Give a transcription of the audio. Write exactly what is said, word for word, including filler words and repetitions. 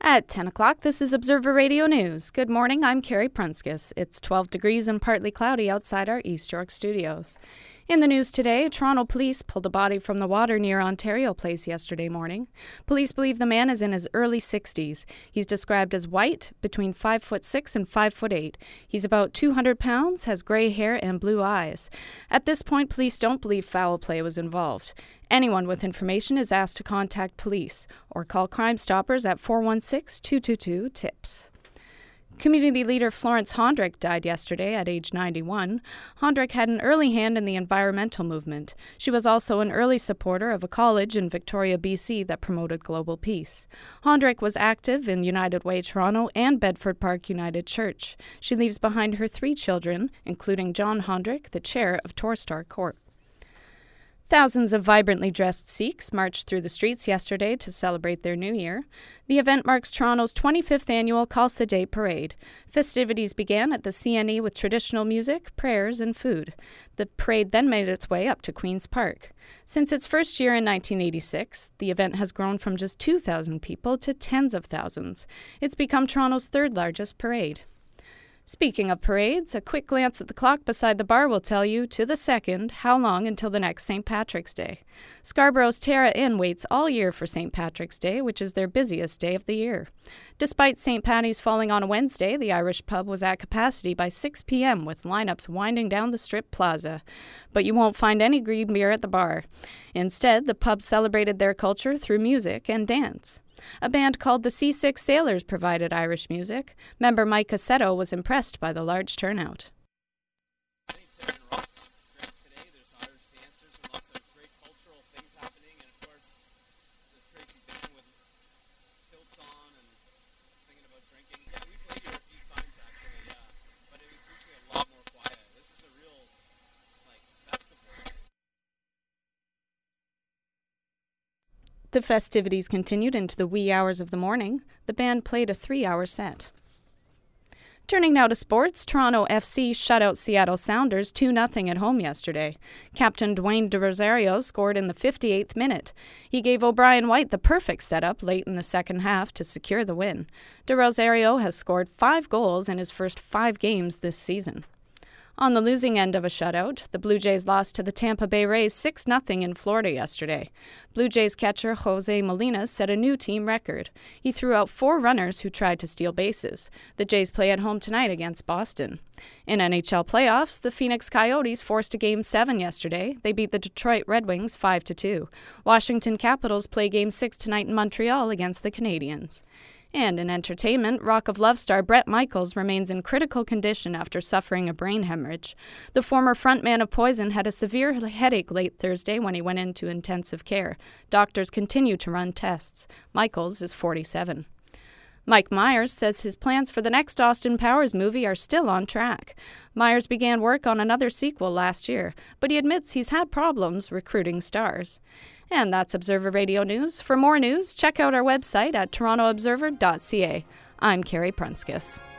At ten o'clock, this is Observer Radio News. Good morning, I'm Carrie Prunskis. It's twelve degrees and partly cloudy outside our East York studios. In the news today, Toronto police pulled a body from the water near Ontario Place yesterday morning. Police believe the man is in his early sixties. He's described as white, between five foot six and five foot eight. He's about two hundred pounds, has gray hair and blue eyes. At this point, police don't believe foul play was involved. Anyone with information is asked to contact police or call Crime Stoppers at four one six, two two two, TIPS. Community leader Florence Hondrick died yesterday at age ninety-one. Hondrick had an early hand in the environmental movement. She was also an early supporter of a college in Victoria, B C that promoted global peace. Hondrick was active in United Way Toronto and Bedford Park United Church. She leaves behind her three children, including John Hondrick, the chair of Torstar Court. Thousands of vibrantly dressed Sikhs marched through the streets yesterday to celebrate their new year. The event marks Toronto's twenty-fifth annual Khalsa Day Parade. Festivities began at the C N E with traditional music, prayers, and food. The parade then made its way up to Queen's Park. Since its first year in nineteen eighty-six, the event has grown from just two thousand people to tens of thousands. It's become Toronto's third largest parade. Speaking of parades, a quick glance at the clock beside the bar will tell you, to the second, how long until the next Saint Patrick's Day. Scarborough's Terra Inn waits all year for Saint Patrick's Day, which is their busiest day of the year. Despite Saint Paddy's falling on a Wednesday, the Irish pub was at capacity by six p.m. with lineups winding down the Strip Plaza. But you won't find any green beer at the bar. Instead, the pub celebrated their culture through music and dance. A band called the C six Sailors provided Irish music. Member Mike Cassetto was impressed by the large turnout. I think Terran Rock's great today. There's Irish dancers and lots of great cultural things happening. And of course, there's Tracy Band with kilts on and singing about drinking. Yeah, we played here a few times actually, yeah. But it was usually a lot more quiet. This is a real, like, festival. The festivities continued into the wee hours of the morning. The band played a three-hour set. Turning now to sports, Toronto F C shut out Seattle Sounders two nothing at home yesterday. Captain Dwayne De Rosario scored in the fifty-eighth minute. He gave O'Brien White the perfect setup late in the second half to secure the win. De Rosario has scored five goals in his first five games this season. On the losing end of a shutout, the Blue Jays lost to the Tampa Bay Rays six nothing in Florida yesterday. Blue Jays catcher Jose Molina set a new team record. He threw out four runners who tried to steal bases. The Jays play at home tonight against Boston. In N H L playoffs, the Phoenix Coyotes forced a Game seven yesterday. They beat the Detroit Red Wings five to two. Washington Capitals play Game six tonight in Montreal against the Canadiens. And in entertainment, Rock of Love star Bret Michaels remains in critical condition after suffering a brain hemorrhage. The former frontman of Poison had a severe headache late Thursday when he went into intensive care. Doctors continue to run tests. Michaels is forty-seven. Mike Myers says his plans for the next Austin Powers movie are still on track. Myers began work on another sequel last year, but he admits he's had problems recruiting stars. And that's Observer Radio News. For more news, check out our website at toronto observer dot c a. I'm Carrie Prunskis.